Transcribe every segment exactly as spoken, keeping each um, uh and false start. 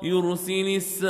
يرسل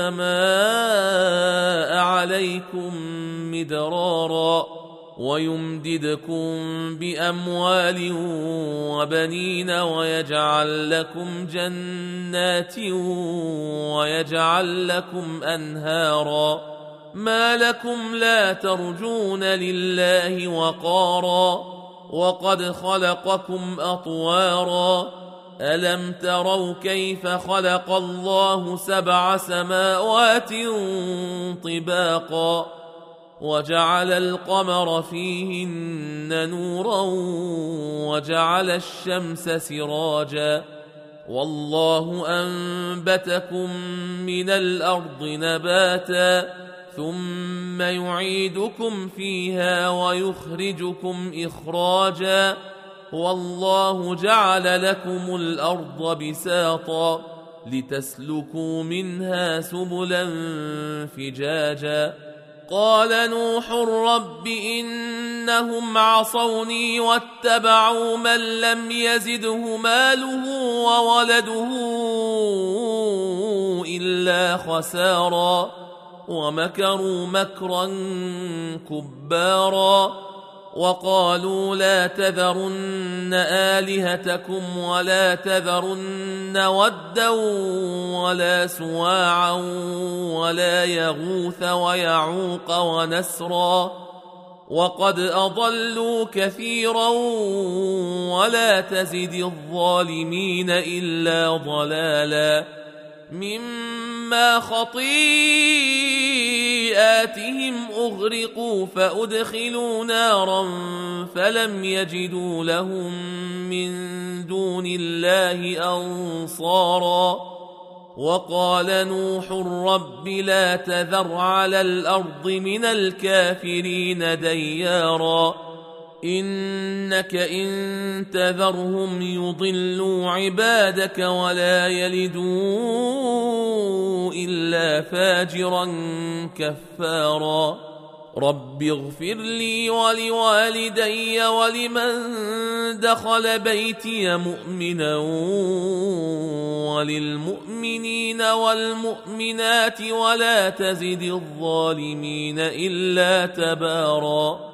السماء عليكم مدرارا ويمددكم بأموال وبنين ويجعل لكم جنات ويجعل لكم أنهارا ما لكم لا ترجون لله وقارا وقد خلقكم أطوارا ألم تروا كيف خلق الله سبع سماوات طباقا وجعل القمر فيهن نورا وجعل الشمس سراجا والله أنبتكم من الأرض نباتا ثم يعيدكم فيها ويخرجكم إخراجا والله جعل لكم الأرض بساطا لتسلكوا منها سبلا فجاجا قال نوح رب إنهم عصوني واتبعوا من لم يزده ماله وولده إلا خسارا ومكروا مكرا كبارا وقالوا لا تذرن آلهتكم ولا تذرن ودا ولا سواعا ولا يغوث ويعوق ونسرا وقد أضلوا كثيرا ولا تزد الظالمين إلا ضلالا مما خطيئاتهم أغرقوا فأدخلوا نارا فلم يجدوا لهم من دون الله أنصارا وقال نوح رب لا تذر على الأرض من الكافرين ديارا إنك إن تذرهم يضلوا عبادك ولا يلدوا إلا فاجرا كفارا رب اغفر لي ولوالدي ولمن دخل بيتي مؤمنا وللمؤمنين والمؤمنات ولا تزد الظالمين إلا تبارا